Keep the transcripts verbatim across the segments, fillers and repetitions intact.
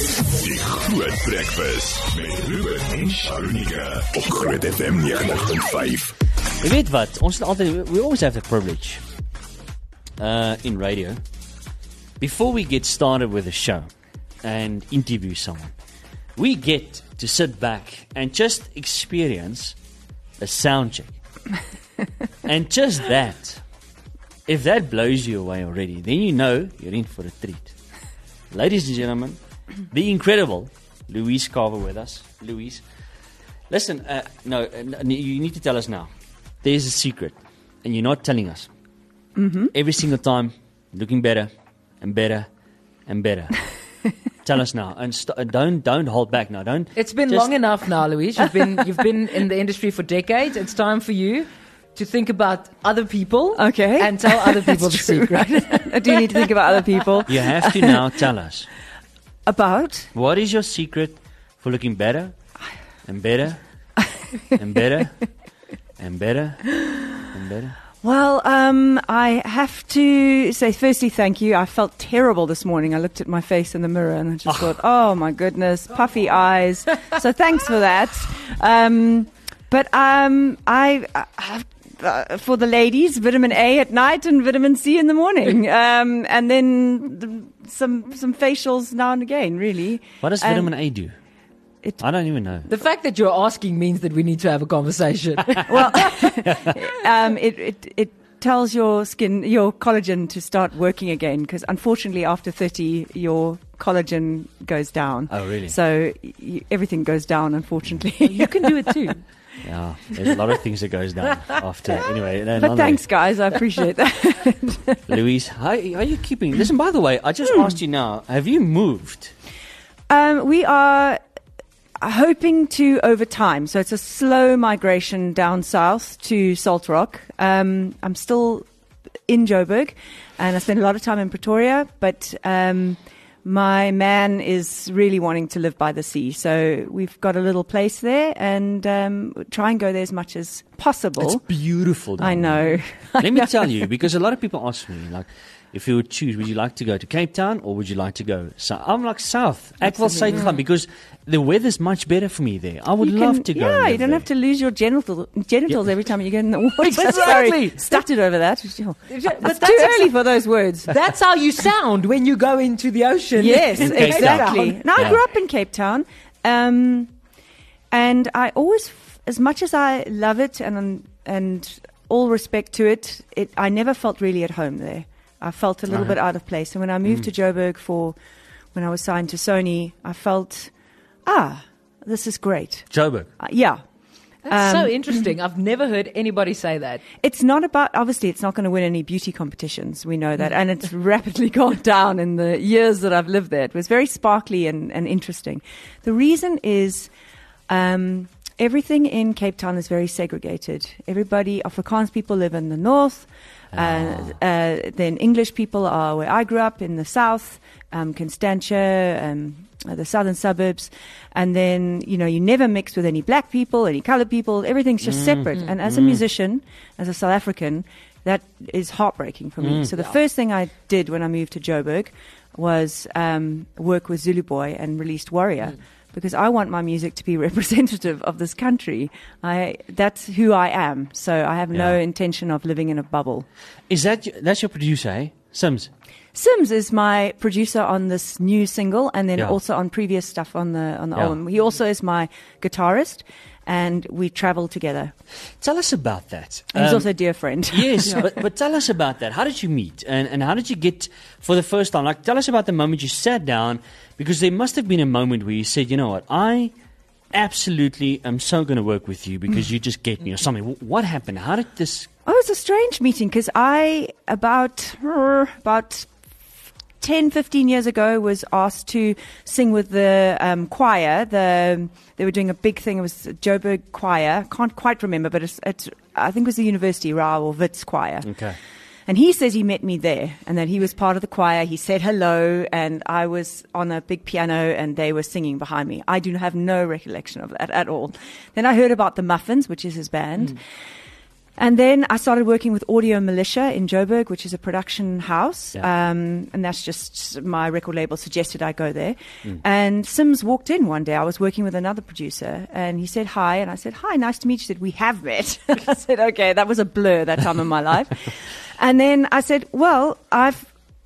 Die Groot Breakfast met Ruben en Sharonika op Groot F M ninety point five. Jy weet wat, ons het altyd, we always have the privilege uh, in radio, before we get started with a show and interview someone, we get to sit back and just experience a sound check. And just that, if that blows you away already, then you know you're in for a treat. Ladies and gentlemen, the incredible Louise Carver with us. Louise, listen, uh, no, uh, you need to tell us now. There's a secret, and you're not telling us. Mm-hmm. Every single time, looking better and better and better. Tell us now, and st- don't don't hold back now. Don't. It's been just long enough now, Louise. You've been you've been in the industry for decades. It's time for you to think about other people, okay, and tell other people the true, secret. Right? I do need to think about other people. You have to now tell us about what is your secret for looking better and better and better and better and better. Well, um, I have to say, firstly, thank you. I felt terrible this morning. I looked at my face in the mirror and I just thought, oh my goodness, puffy eyes. So thanks for that. Um, but um, I, I have, uh, for the ladies, vitamin A at night and vitamin C in the morning. Um, and then the, some some facials now and again, really. What does and vitamin A do? It, I don't even know. The fact that you're asking means that we need to have a conversation. Well, um, it, it it tells your skin, your collagen, to start working again. Because unfortunately, after thirty, your collagen goes down. Oh, really? So y- everything goes down. Unfortunately, You can do it too. Yeah, there's a lot of things that goes down after. Anyway, no, but no, thanks, guys. I appreciate that. Louise, how are you keeping? Listen, by the way, I just Hmm. asked you now. Have you moved? Um, we are hoping to over time. So it's a slow migration down south to Salt Rock. Um, I'm still in Joburg, and I spend a lot of time in Pretoria, but um, my man is really wanting to live by the sea. So we've got a little place there, and um, try and go there as much as possible. It's beautiful down I know. there. Let me tell you, because a lot of people ask me, like, if you would choose, would you like to go to Cape Town or would you like to go south? I'm like, south. Ek wil suid gaan, because the weather's much better for me there. I would You love can- to go. Yeah, and live you don't there. have to lose your genital, genitals Yeah. every time you get in the water. Exactly. Sorry, stuttered over that. Oh, But it's that's too exa- early for those words. That's how you sound when you go into the ocean. Yes, In Cape exactly. Town. Now, I Yeah. grew up in Cape Town, um, and I always, f- as much as I love it and and all respect to it, it I never felt really at home there. I felt a little Uh-huh. bit out of place. And when I moved to Joburg for, when I was signed to Sony, I felt, ah, this is great. Joburg. Uh, yeah. That's Um, so interesting. I've never heard anybody say that. It's not about, obviously, it's not going to win any beauty competitions. We know that. And it's rapidly gone down in the years that I've lived there. It was very sparkly and, and interesting. The reason is um, everything in Cape Town is very segregated. Everybody, Afrikaans people live in the north. Uh, uh, then English people are where I grew up in the south, um, Constantia, um, uh, the southern suburbs. And then, you know, you never mix with any black people, any colored people. Everything's just separate. And as a musician, as a South African, that is heartbreaking for me. So the first thing I did when I moved to Joburg was um, work with Zulu Boy and released Warrior. Because I want my music to be representative of this country. I that's who I am. So I have no Yeah. intention of living in a bubble. Is that y- that's your producer, eh? Sims. Sims is my producer on this new single, and then Yeah. also on previous stuff on the on the Yeah. album. He also is my guitarist, and we travel together. Tell us about that. And he's Um, also a dear friend. Yes, but, but tell us about that. How did you meet? And, and how did you get for the first time? Like, tell us about the moment you sat down, because there must have been a moment where you said, you know what, I absolutely am so going to work with you because you just get me or something. Wh- What happened? How did this... Oh, it's a strange meeting because I, about, uh, about ten, fifteen years ago, was asked to sing with the um, choir. The They were doing a big thing. It was the Joburg Choir. Can't quite remember, but it's, it's, I think it was the University Rao or Wits Choir. Okay. And he says he met me there and that he was part of the choir. He said hello, and I was on a big piano and they were singing behind me. I do have no recollection of that at all. Then I heard about the Muffins, which is his band. Mm. And then I started working with Audio Militia in Joburg, which is a production house. Yeah. Um, and that's just my record label suggested I go there. Mm. And Sims walked in one day. I was working with another producer and he said, hi. And I said, hi, nice to meet you. He said, we have met. I said, okay, that was a blur that time in my life. And then I said, well, I've,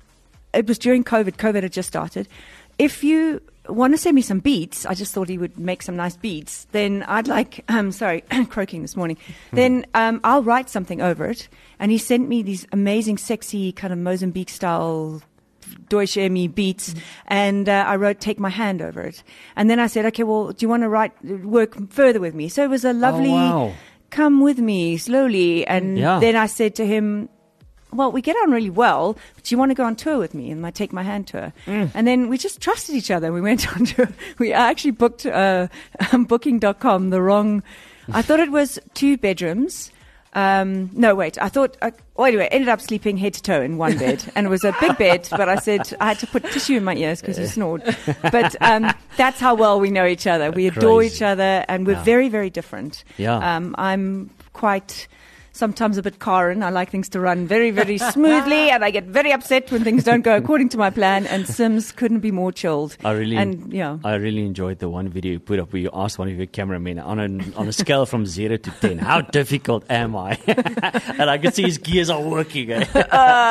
it was during COVID. COVID had just started. If you want to send me some beats, I just thought he would make some nice beats, then I'd like, um, sorry, croaking this morning, then um, I'll write something over it. And he sent me these amazing, sexy, kind of Mozambique-style Deutsche Emi beats, and uh, I wrote Take My Hand over it. And then I said, okay, well, do you want to write, work further with me? So it was a lovely, Oh, wow. come with me slowly. And Yeah. then I said to him, well, we get on really well, but do you want to go on tour with me? And I Take My Hand tour. Mm. And then we just trusted each other. We went on tour. We actually booked uh, booking dot com the wrong, I thought it was two bedrooms. Um, no, wait, I thought, uh, well, anyway, ended up sleeping head to toe in one bed. And it was a big bed, but I said I had to put tissue in my ears because he snored. But um, that's how well we know each other. We adore Crazy. each other, and we're Yeah. very, very different. Yeah. Um, I'm quite... sometimes a bit Karen. I like things to run very, very smoothly, and I get very upset when things don't go according to my plan. And Sims couldn't be more chilled. I really, and yeah, I really enjoyed the one video you put up where you asked one of your cameramen on a, on a scale from zero to ten, how difficult am I? And I could see his gears are working. Eh? uh,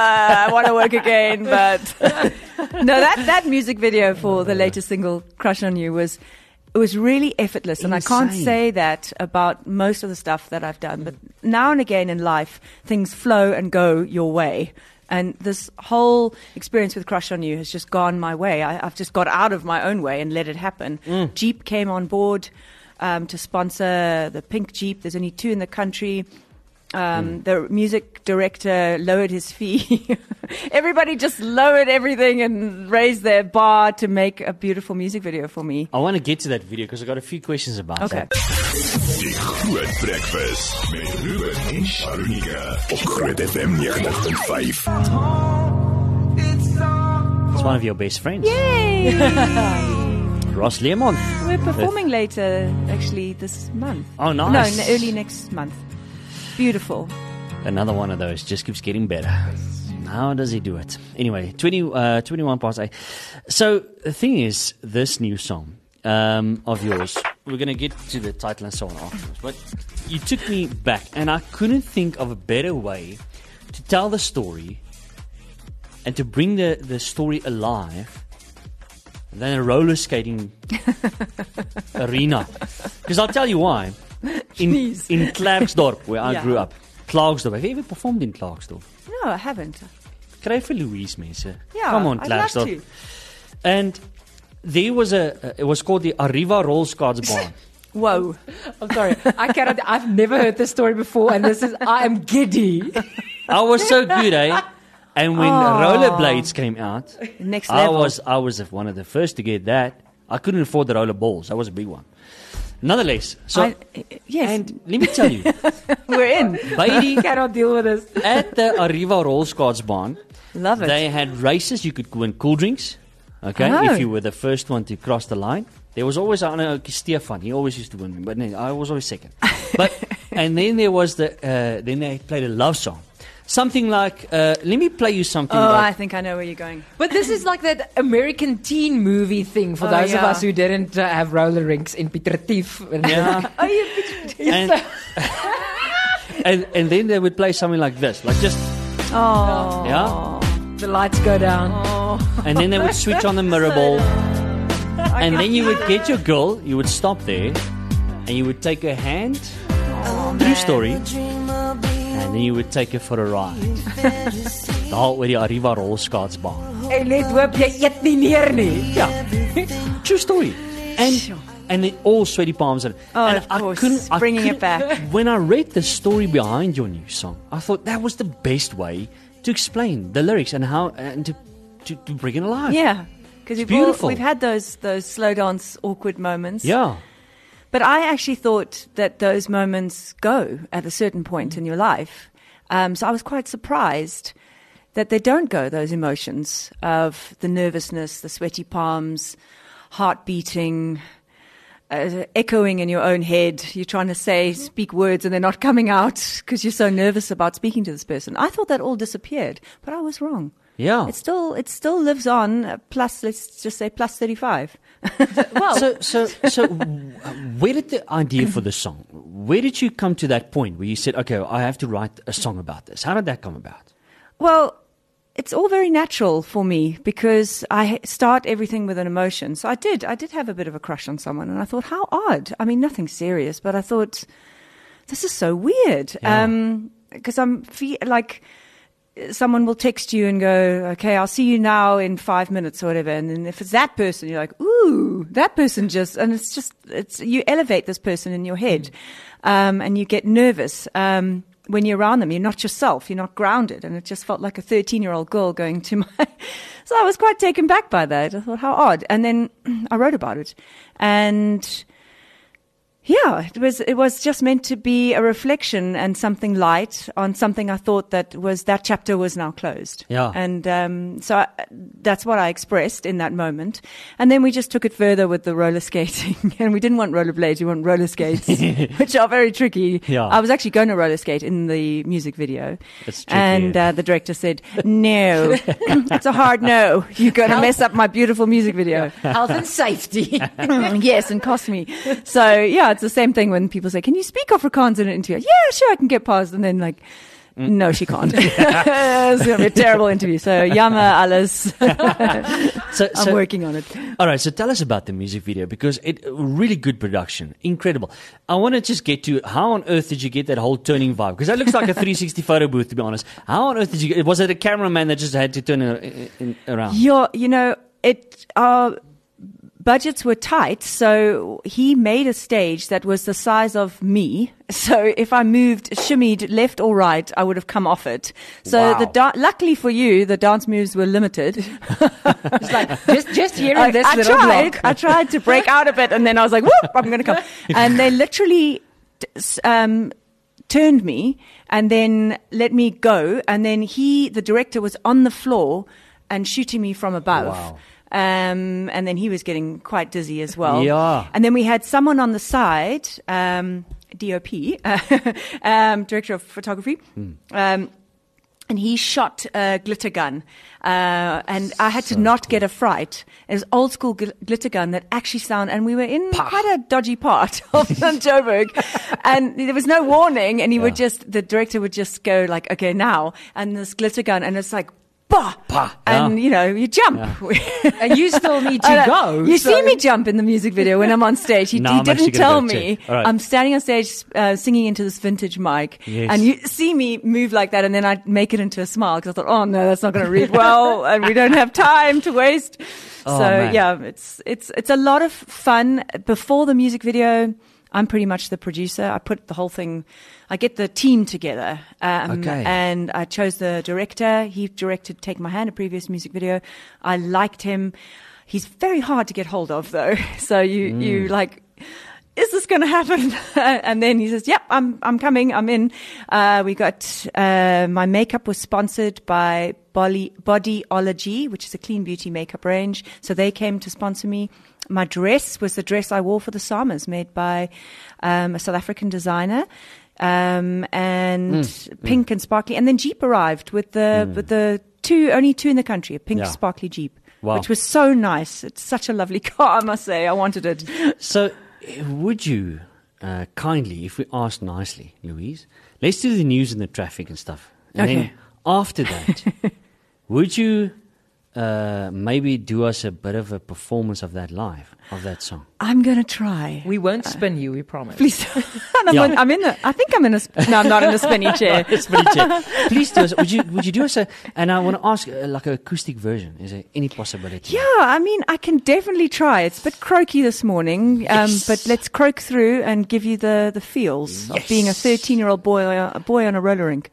I want to work again, but no, that that music video for the latest single, "Crush on You," was. It was really effortless, and I can't Insane. say that about most of the stuff that I've done. But now and again in life, things flow and go your way. And this whole experience with Crush on You has just gone my way. I, I've just got out of my own way and let it happen. Mm. Jeep came on board um, to sponsor the pink Jeep. There's only two in the country. Um, the music director lowered his fee. Everybody just lowered everything and raised their bar to make a beautiful music video for me. I want to get to that video because I got a few questions about Okay. that. Die Groot Breakfast met Ruben en Sharunika op Groot F M ninety point five. It's one of your best friends, Yay! Ross Leemont. We're performing later, actually, this month. Oh, No, nice. n- early next month. Beautiful. Another one of those just keeps getting better. How does he do it? Anyway, twenty, uh, twenty-one past eight. So the thing is, this new song um, of yours, we're going to get to the title and so on afterwards, but you took me back, and I couldn't think of a better way to tell the story and to bring the, the story alive than a roller skating arena. Because I'll tell you why. In, Please. in Klerksdorp, where I Yeah. grew up. Klerksdorp. Have you ever performed in Klerksdorp? No, I haven't. Kry vir Louise, mense. Yeah, Come on, I'd love Klerksdorp. to. And there was a, uh, it was called the Arriva Rolskaatsbaan. Whoa. I'm sorry. I cannot. I've never heard this story before, and this is. I am giddy. I was so good, eh? And when Oh. rollerblades came out, Next I level. was I was one of the first to get that. I couldn't afford the roller balls. That was a big one. Nonetheless, so I, yes, and let me tell you, we're in. Baby, Cannot deal with this. at the Arriva Rolskaatsbaan, Love it. they had races. You could win cool drinks. Okay, Oh. if you were the first one to cross the line. There was always, I know, Stefan. He always used to win me, but no, I was always second. But and then there was the uh, then they played a love song, something like. Uh, let me play you something. Oh, I like, think I know where you're going. But this is like that American teen movie thing for Oh, those of yeah. us who didn't uh, have roller rinks in Piet Retief. yeah. Oh, you and, and and then they would play something like this, like just Oh. yeah. The lights go down. Oh. And then they would switch on the mirror ball, and then you would get your girl. You would stop there, and you would take her hand. True story. And then you would take her for a ride. Daar oor die Arriva Rolskaatsbaan. En net hoop jy eet nie neer nie. Yeah. True story. And and then all sweaty palms. And, Oh, and of I course. couldn't, I Bringing it couldn't- back. When I read the story behind your new song, I thought that was the best way to explain the lyrics and how and to to, to bring it alive. Yeah, because we've, all- beautiful. we've had those those slow dance awkward moments. Yeah. But I actually thought that those moments go at a certain point in your life. Um, so I was quite surprised that they don't go, those emotions of the nervousness, the sweaty palms, heart beating, uh, echoing in your own head. You're trying to say, speak words, and they're not coming out because you're so nervous about speaking to this person. I thought that all disappeared, but I was wrong. Yeah. It still, it still lives on. Uh, plus, let's just say plus thirty-five. Well, so so so, where did the idea for the song? Where did you come to that point where you said, "Okay, I have to write a song about this"? How did that come about? Well, it's all very natural for me because I start everything with an emotion. So I did, I did have a bit of a crush on someone, and I thought, how odd. I mean, nothing serious, but I thought, this is so weird. Yeah. Um, because I'm fe- like, someone will text you and go, okay, I'll see you now in five minutes or whatever. And then if it's that person, you're like, ooh, that person just, and it's just, it's, you elevate this person in your head. Um, and you get nervous. Um, when you're around them, you're not yourself, you're not grounded. And it just felt like a thirteen-year-old girl going to my... So I was quite taken back by that. I thought, how odd. And then I wrote about it. And yeah, it was, it was just meant to be a reflection and something light on something I thought that was, that chapter was now closed. Yeah. And um, so I, that's what I expressed in that moment. And then we just took it further with the roller skating. And we didn't want rollerblades, we want roller skates, which are very tricky. Yeah. I was actually going to roller skate in the music video. It's tricky, and yeah. uh, the director said, no, it's a hard no. You're going to mess up my beautiful music video. Health and safety. Yes, and cost me. So, yeah, it's the same thing when people say, can you speak Afrikaans in an interview? Yeah, sure, I can get past. And then like, no, she can't. It's going to be a terrible interview. So, jammer, alles. So, I'm so- working on it. All right, so tell us about the music video because it really good production, incredible. I want to just get to how on earth did you get that whole turning vibe? Because that looks like a three sixty photo booth, to be honest. How on earth did you get? Was it a cameraman that just had to turn it in, in, around? Yeah, you know, it, our budgets were tight, so he made a stage that was the size of me. So if I moved, shimmied left or right, I would have come off it. So Wow. the da- luckily for you, the dance moves were limited. It's like, just, just here in I, this I little tried. block. I tried to break out a bit, and then I was like, "Whoop! I'm going to come." And they literally t- s- um, turned me, and then let me go. And then he, the director, was on the floor and shooting me from above. Wow. Um, and then he was getting quite dizzy as well. Yeah. And then we had someone on the side, um, D O P, um, director of photography. Um, and he shot a glitter gun. Uh, and I had to not get a fright. It was old school gl- glitter gun that actually sound, and we were in quite a dodgy part of Joburg. And there was no warning, and he would just, the director would just go like, okay, now. And this glitter gun, and it's like, bah! Bah, And, yeah. you know, you jump. And you still need to I know. go. You so- see me jump in the music video when I'm on stage. He, Now he I'm actually didn't gonna tell go me. check. All right. I'm standing on stage uh, singing into this vintage mic. Yes. And you see me move like that, and then I make it into a smile because I thought, oh no, that's not going to read well, and we don't have time to waste. Oh, so man. yeah, it's it's it's a lot of fun. Before the music video, I'm pretty much the producer. I put the whole thing, I get the team together. Um, Okay. And I chose the director. He directed Take My Hand, a previous music video. I liked him. He's very hard to get hold of though. So you, you like, is this going to happen? And then he says, yep, I'm, I'm coming. I'm in. Uh, we got, uh, my makeup was sponsored by Body, Bodyology, which is a clean beauty makeup range. So they came to sponsor me. My dress was the dress I wore for the Summers, made by, um, a South African designer. Um, and pink and sparkly. And then Jeep arrived with the, with the two, only two in the country, a pink Yeah. sparkly Jeep, Wow. which was so nice. It's such a lovely car, I must say. I wanted it. So, eh, would you uh, kindly, if we ask nicely, Louise, let's do the news and the traffic and stuff. And Okay. then after that, would you uh, maybe do us a bit of a performance of that live, of that song? I'm going to try. We won't spin you, we promise. Please. I'm, Yeah. on, I'm in a, I think I'm in a, sp- no, I'm not in a spinny chair. It's pretty chill. Please do us. Would you? Would you do us a? And I want to ask, uh, like an acoustic version. Is there any possibility? Yeah, I mean, I can definitely try. It's a bit croaky this morning, um, Yes. but let's croak through and give you the, the feels of being a thirteen-year-old boy, a boy on a roller rink.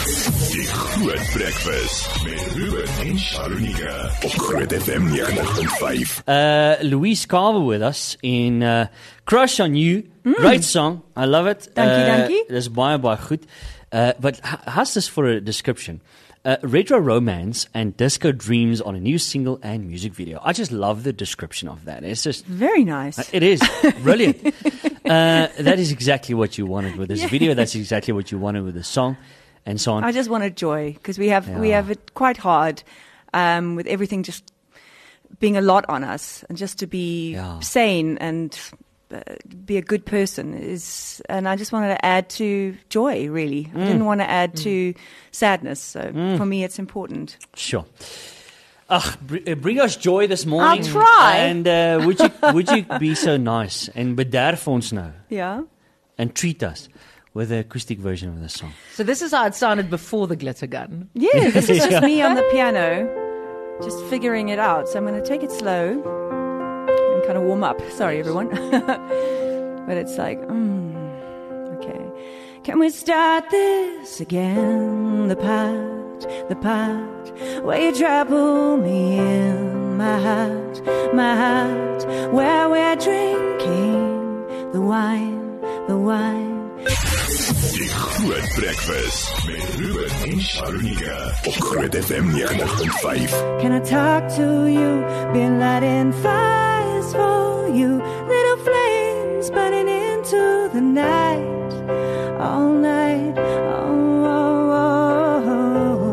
Die Groot Breakfast met Ruben en Sharonika op Groot F M ninety point five. Uh, Louise Carver with us in uh, Crush on You. Great song. I love it. Dankie, uh, dankie. Dis baie baie goed. Uh, but h- how's this for a description? Uh, retro romance and disco dreams on a new single and music video. I just love the description of that. It's just Very nice. uh, it is brilliant. uh, that is exactly what you wanted with this Yeah. video. That's exactly what you wanted with the song, and so on. I just wanted joy because we have we Yeah. have it quite hard um, with everything just being a lot on us, and just to be Yeah. sane and uh, be a good person is. And I just wanted to add to joy. Really, I didn't want to add to sadness. So for me, it's important. Sure. Ugh, br- uh, bring us joy this morning. I'll try. And uh, would you would you be so nice and bederf ons nou Yeah. and treat us with an acoustic version of the song? So this is how it sounded before the glitter gun. Yeah, this is just me on the piano, just figuring it out. So I'm going to take it slow and kind of warm up. Sorry, everyone. But it's like, mm, okay. Can we start this again? The part, the part where you trouble me in my heart, my heart, where we're drinking the wine, the wine. Die Groot Breakfast met Ruben en Sharunika op Groot F M ninety point five. Can I talk to you? Been lighting fires for you, little flames burning into the night, all night. Oh, oh, oh, oh.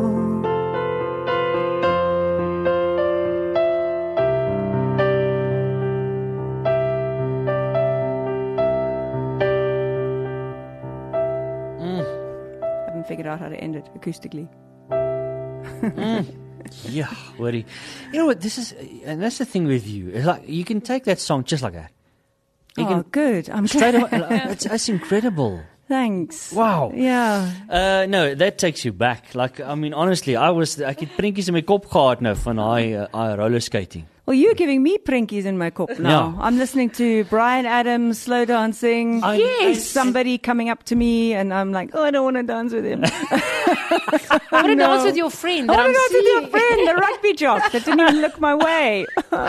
Haven't figured out how to end it acoustically. Yeah, hoorie. You know what? This is, and that's the thing with you. It's like you can take that song just like that. You Oh, can good. I'm straight glad. away. That's, that's incredible. Thanks. Wow. Yeah. Uh, no, that takes you back. Like, I mean, honestly, I was, ek het prentjies in my kop gehad nou van daai uh, daai roller skating. Well, you're giving me prinkies in my kop now. Yeah. I'm listening to Brian Adams slow dancing. I- Yes. Somebody coming up to me, and I'm like, oh, I don't want to dance with him. I want to No. dance with your friend. I that want to I'm dance with your seeing. friend, the rugby jock that didn't even look my way.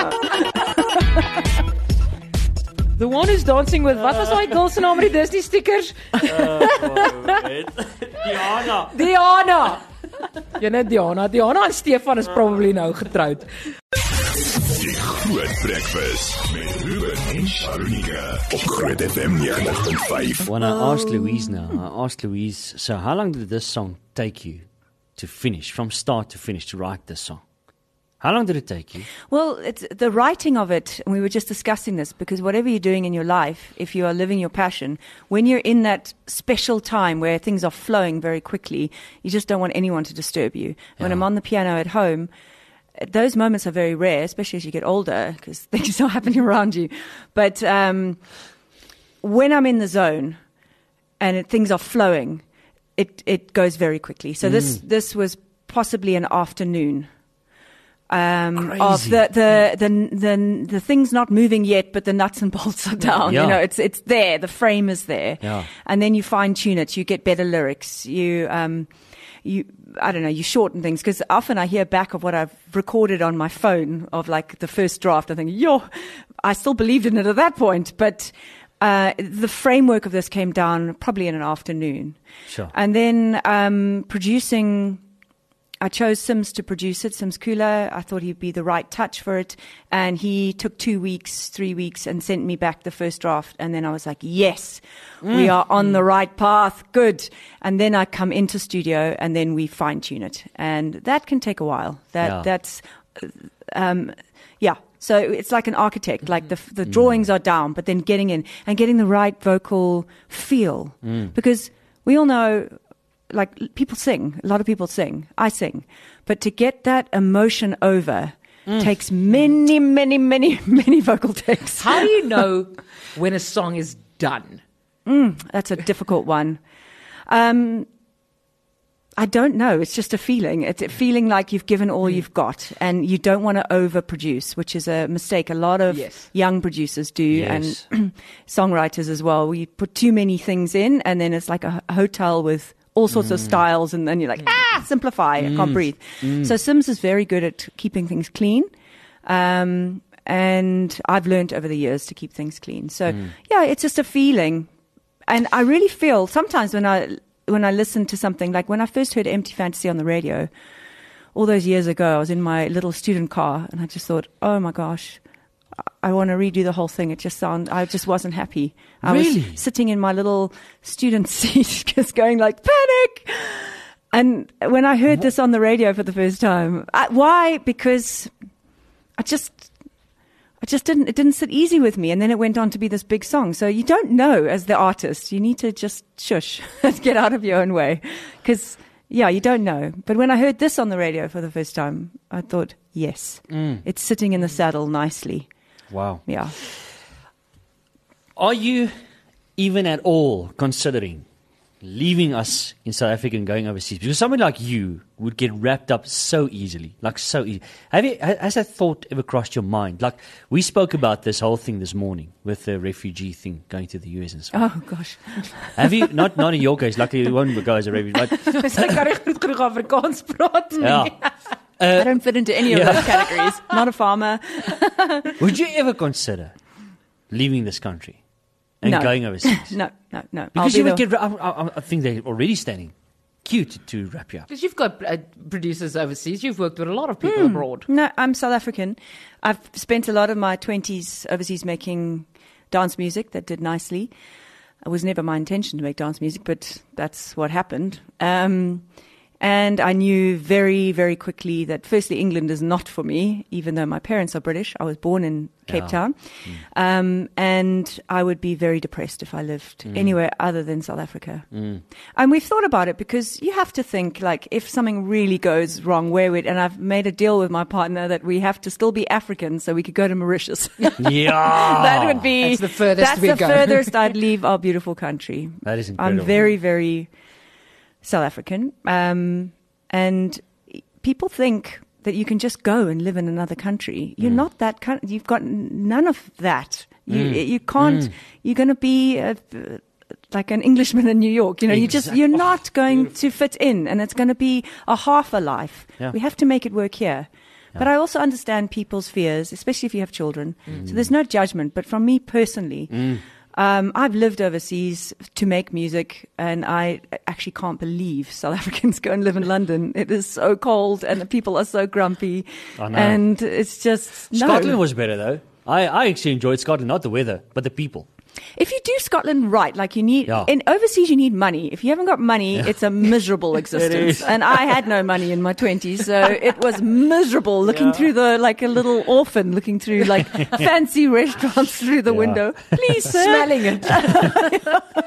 The one who's dancing with, wat was daai girl se naam met die Disney stickers? Diana. Diana. Jy net Diana. Diana en Stefan is probably nou getroud. Die Groot Breakfast met Ruben en Sharunika op Groot F M ninety point five. When I asked Louise now, I asked Louise, so how long did this song take you to finish, from start to finish, to write this song? How long did it take you? Well, it's the writing of it, and we were just discussing this, because whatever you're doing in your life, if you are living your passion, when you're in that special time where things are flowing very quickly, you just don't want anyone to disturb you. When Yeah. I'm on the piano at home, those moments are very rare, especially as you get older, because things are happening around you. But um, when I'm in the zone and it, things are flowing, it, it goes very quickly. So this, this was possibly an afternoon. Um, of Crazy. the, the, the, the, the things not moving yet, but the nuts and bolts are down. Yeah. You know, it's, it's there. The frame is there. Yeah. And then you fine tune it. You get better lyrics. You, um, you, I don't know, you shorten things. Cause often I hear back of what I've recorded on my phone of like the first draft. I think, yo, I still believed in it at that point. But, uh, the framework of this came down probably in an afternoon. Sure. And then, um, producing, I chose Sims to produce it, Sims Kula. I thought he'd be the right touch for it. And he took two weeks, three weeks and sent me back the first draft. And then I was like, yes, we are on the right path. Good. And then I come into studio and then we fine tune it. And that can take a while. That, Yeah. that's, um, yeah. So it's like an architect, like the, the drawings are down, but then getting in and getting the right vocal feel. Because we all know, like, people sing, a lot of people sing, I sing, but to get that emotion over takes many, many, many, many vocal takes. How do you know when a song is done? That's a difficult one. Um, I don't know. It's just a feeling. It's a feeling like you've given all you've got, and you don't want to overproduce, which is a mistake a lot of Yes. young producers do, Yes. and songwriters as well. We put too many things in, and then it's like a h- hotel with all sorts of styles, and then you're like, ah, simplify. I can't breathe. So Sims is very good at keeping things clean. Um, and I've learned over the years to keep things clean. So yeah, it's just a feeling. And I really feel sometimes when I, when I listen to something, like when I first heard Empty Fantasy on the radio, all those years ago, I was in my little student car, and I just thought, oh my gosh, I want to redo the whole thing. It just sound, I just wasn't happy. I Really? was sitting in my little student seat, just going like, panic. And when I heard this on the radio for the first time, I, why? Because I just, I just didn't, it didn't sit easy with me. And then it went on to be this big song. So you don't know as the artist. You need to just shush and get out of your own way. Because, yeah, you don't know. But when I heard this on the radio for the first time, I thought, yes, Mm. it's sitting in the saddle nicely. Wow. Yeah. Are you even at all considering leaving us in South Africa and going overseas? Because someone like you would get wrapped up so easily, like so easy. Have you, ha- has that thought ever crossed your mind? Like, we spoke about this whole thing this morning with the refugee thing going to the U S and so on. Oh, gosh. Have you, not not in your case, luckily you won't go as a refugee, but Sy kan nie goed genoeg Afrikaans praat nie. yeah. I don't fit into any of yeah. those categories. Not a farmer. Would you ever consider leaving this country and No. going overseas? No, no, no. I'll Because be you would the- get, I, I, I think they're already standing cute to wrap you up. Because you've got uh, producers overseas. You've worked with a lot of people abroad. No, I'm South African. I've spent a lot of my twenties overseas making dance music that did nicely. It was never my intention to make dance music, but that's what happened. Um, and I knew very, very quickly that firstly, England is not for me, even though my parents are British. I was born in Cape Yeah. Town. Um, and I would be very depressed if I lived anywhere other than South Africa. Mm. And we've thought about it because you have to think, like, if something really goes wrong, where would, and I've made a deal with my partner that we have to still be African so we could go to Mauritius. Yeah. That would be, That's the furthest that's we the go. furthest I'd leave our beautiful country. That is incredible. I'm very, very South African. Um, and people think that you can just go and live in another country. You're not that kind. You've got none of that. You, Mm. you can't, Mm. you're going to be a, like an Englishman in New York. You know, you just, Exact- you're Oh, not going to fit in, and it's going to be a half a life. Yeah. We have to make it work here. But I also understand people's fears, especially if you have children. So there's no judgment. But from me personally, Mm. um, I've lived overseas to make music, and I actually can't believe South Africans go and live in London. It is so cold, and the people are so grumpy. I know. And it's just, no. Scotland was better though. I, I actually enjoyed Scotland, not the weather, but the people. If you do Scotland right, like you need, Yeah. in overseas you need money. If you haven't got money, it's a miserable existence. is. And I had no money in my twenties, so it was miserable looking Yeah. through the, like a little orphan looking through like fancy restaurants through the Yeah. window. Please, sir. Smelling it.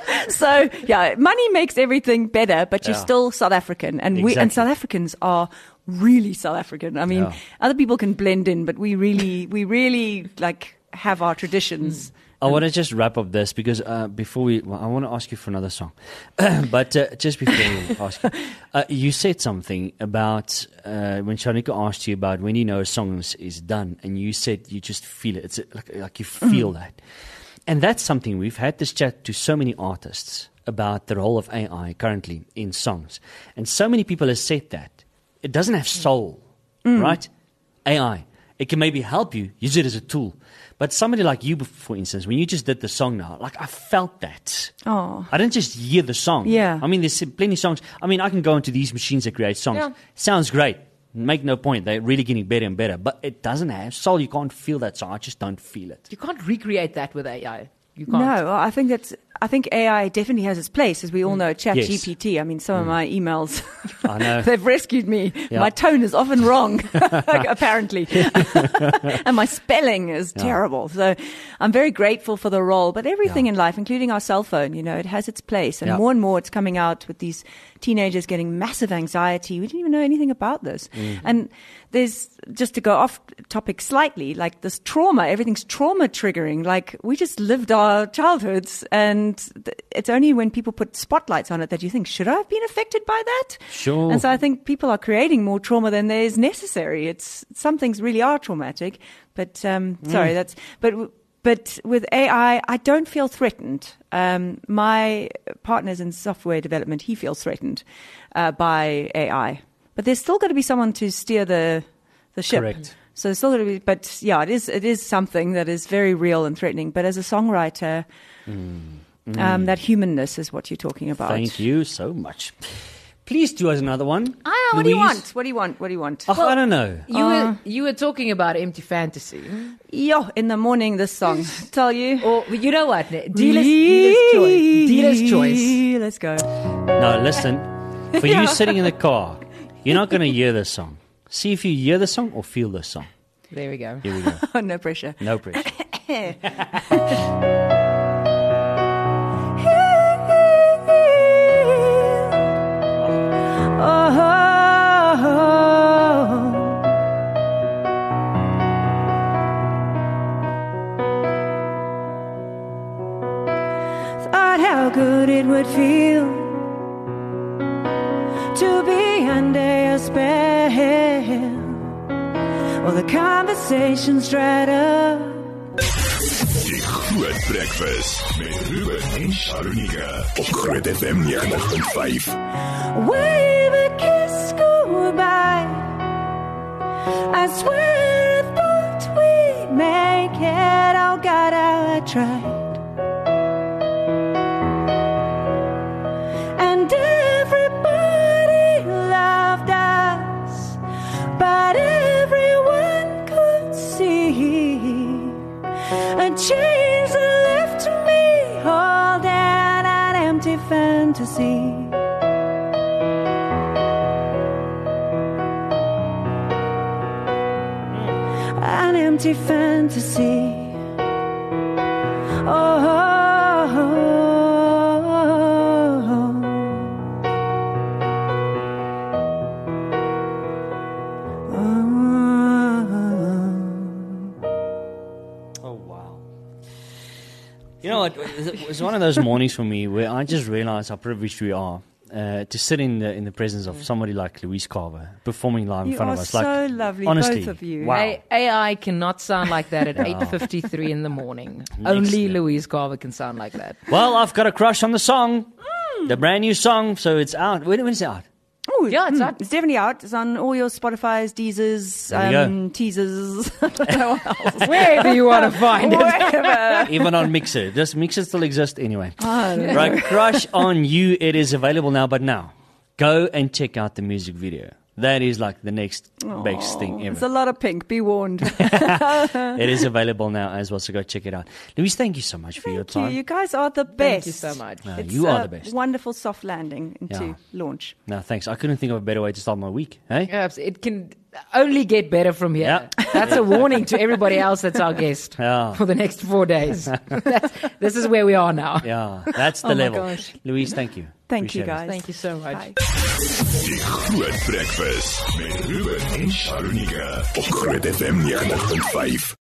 So yeah, money makes everything better, but you're Yeah. still South African, and we and Exactly. South Africans are really South African. I mean, Yeah. other people can blend in, but we really, we really like have our traditions. I want to just wrap up this because uh, before we, well, I want to ask you for another song. But uh, just before we ask you, uh, you said something about uh, when Shanika asked you about when you know a song is, is done, and you said you just feel it. It's like, like you feel that. And that's something we've had this chat to so many artists about the role of A I currently in songs. And so many people have said that. It doesn't have soul, right? A I. It can maybe help you, use it as a tool. But somebody like you, for instance, when you just did the song now, like I felt that. Oh. I didn't just hear the song. Yeah. I mean, there's plenty of songs. I mean, I can go into these machines that create songs. Yeah. Sounds great. Make no point. They're really getting better and better. But it doesn't have soul. You can't feel that song. I just don't feel it. You can't recreate that with A I. You can't. No, well, I think that's. I think A I definitely has its place, as we all know. Chat Yes. G P T. I mean, some of my emails, I know. they've rescued me. Yeah. My tone is often wrong, apparently, and my spelling is Yeah. terrible. So I'm very grateful for the role. But everything Yeah. in life, including our cell phone, you know, it has its place. And Yeah. more and more, it's coming out with these teenagers getting massive anxiety. We didn't even know anything about this. Mm. And there's, just to go off topic slightly, like this trauma, everything's trauma triggering. Like we just lived our childhoods, and th- it's only when people put spotlights on it that you think, should I have been affected by that? Sure. And so I think people are creating more trauma than there is necessary. It's, some things really are traumatic, but, um, sorry, that's, but, w- but with A I, I don't feel threatened. Um, my partner's in software development. He feels threatened, uh, by A I, but there's still got to be someone to steer the, the ship. Correct. So it's still got to be, but yeah, it is, it is something that is very real and threatening. But as a songwriter, um, that humanness is what you're talking about. Thank you so much. Please do us another one. Ah, what do you Louise. want? What do you want? What do you want? Oh, I don't know. You Uh, were you were talking about Empty Fantasy. Yo, in the morning, this song. Tell you. Or you know what? Dealer's, dealer's choice. Dealer's choice. Let's go. No, listen. For you sitting in the car, you're not going to hear this song. See if you hear the song or feel the song. There we go. Here we go. No pressure. No pressure. Thought how good it would feel to be under your spell. Well, the conversation's dried up. Die Groot Breakfast met Ruben en Sharonika op Groot F M ninety point five. Wave a kiss goodbye. I swear I thought we'd make it. Oh God, how I tried. And everybody loved us, but everyone could see a chains that left me holding an empty fantasy. An empty fantasy. Oh, oh, oh, oh. Oh, wow. You know what? It was one of those mornings for me where I just realized how privileged we are uh, to sit in the in the presence of somebody like Louise Carver performing live in You front are of us. so Like, lovely, honestly, both of you. Wow. A- AI cannot sound like that at eight fifty-three in the morning. Only Excellent. Louise Carver can sound like that. Well, I've got a crush on the song, the brand new song, so it's out. When, when is it out? Oh, Yeah, it's mm, out. It's definitely out. It's on all your Spotify's, Deezers, There we um, teasers. I don't know what else. Wherever you want to find it. Wherever. Even on Mixer. Does Mixer still exist anyway? Oh, no. Right, Crush on You. It is available now, but now go and check out the music video. That is like the next best thing It's ever. a lot of pink. Be warned. It is available now as well, so go check it out. Louise, thank you so much for your Thank you. time. You guys are the best. Thank you so much. No, It's you are a the best. Wonderful soft landing into Yeah. launch. No, thanks. I couldn't think of a better way to start my week. Hey? Yes, it can only get better from here. Yeah. That's a warning to everybody else that's our guest Yeah. for the next four days. That's, this is where we are now. Yeah, that's the Oh my level. gosh. Louise, thank you. Thank you, Appreciate it. guys. Thank you so much. Bye. Die Groot Breakfast met Ruben en Sharonika op Groot F M ninety point five.